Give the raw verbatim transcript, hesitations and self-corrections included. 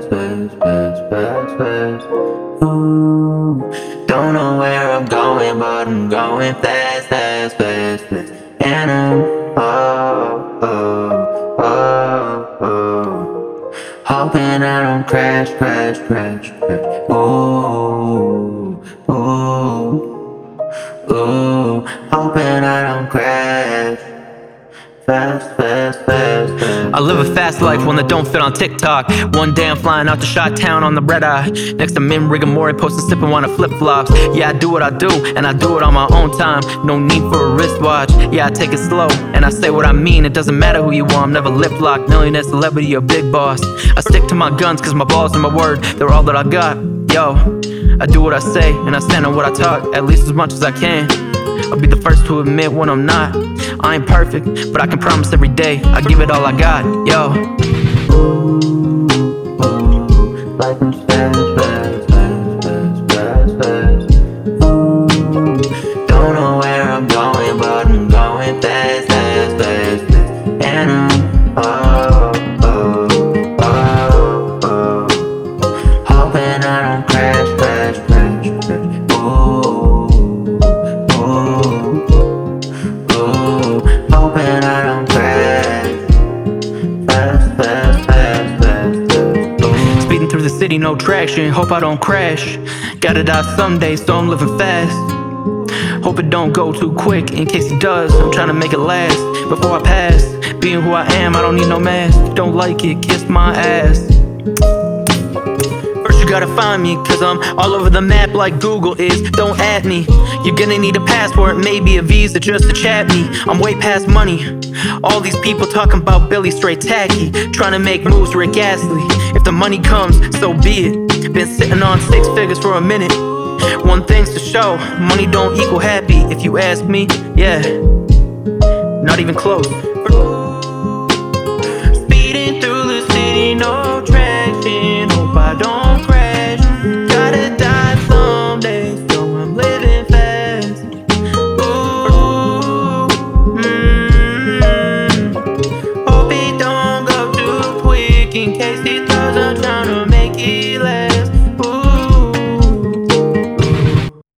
fast, fast, fast, fast. Ooh, don't know where I'm going, but I'm going fast, fast, fast, fast. And I'm oh, oh, oh, oh, hoping I don't crash, crash, crash, crash. Ooh, ooh, ooh, hoping I don't crash. Fast, fast, fast, fast. I live a fast life, one that don't fit on TikTok. One day I'm flying out to Chi-Town on the red eye. Next I'm in Rigamore, posting sipping on a flip-flops. Yeah, I do what I do, and I do it on my own time. No need for a wristwatch. Yeah, I take it slow, and I say what I mean. It doesn't matter who you are, I'm never lip-locked. Millionaire, celebrity, or big boss. I stick to my guns, cause my balls and my word, they're all that I got. Yo, I do what I say, and I stand on what I talk, at least as much as I can. I'll be the first to admit when I'm not. I ain't perfect, but I can promise every day I give it all I got, yo. Ooh, ooh, life is fast, fast, fast, fast, fast, fast. Ooh, don't know where I'm going, but I'm going fast, fast, fast, fast. And I'm oh, oh, oh, oh, hoping I don't crash, crash, crash, crash. Ooh, ooh, hoping I don't crash. Fast, fast, fast, fast, fast. Speeding through the city, no traction, hope I don't crash. Gotta die someday, so I'm living fast. Hope it don't go too quick, in case it does, I'm trying to make it last. Before I pass, being who I am, I don't need no mask. Don't like it, kiss my ass. First you gotta find me, cause I'm all over the map like Google is. Don't add me, you're gonna need a passport, maybe a visa just to chat me. I'm way past money. All these people talking about Billy straight tacky, trying to make moves Rick Astley. If the money comes, so be it. Been sitting on six figures for a minute. One thing's to show, money don't equal happy. If you ask me, yeah, not even close.